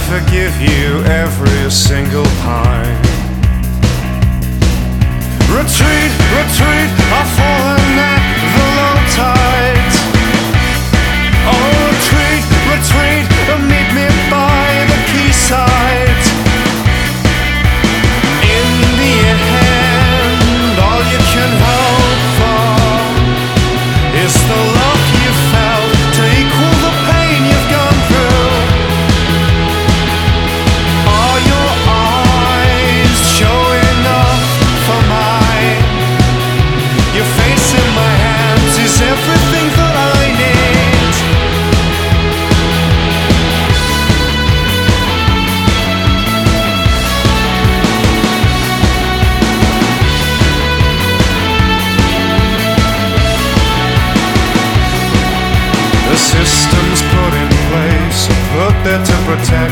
forgive you every single time. Retreat, retreat, I've fallen at the low tide. Oh, retreat, retreat, meet me by the quayside. In the end, all you can hope for is the love you felt to equal the pain you've gone through. Are your eyes showing up for mine? Your face in my hands is everything that I need. The systems put in place are put there to protect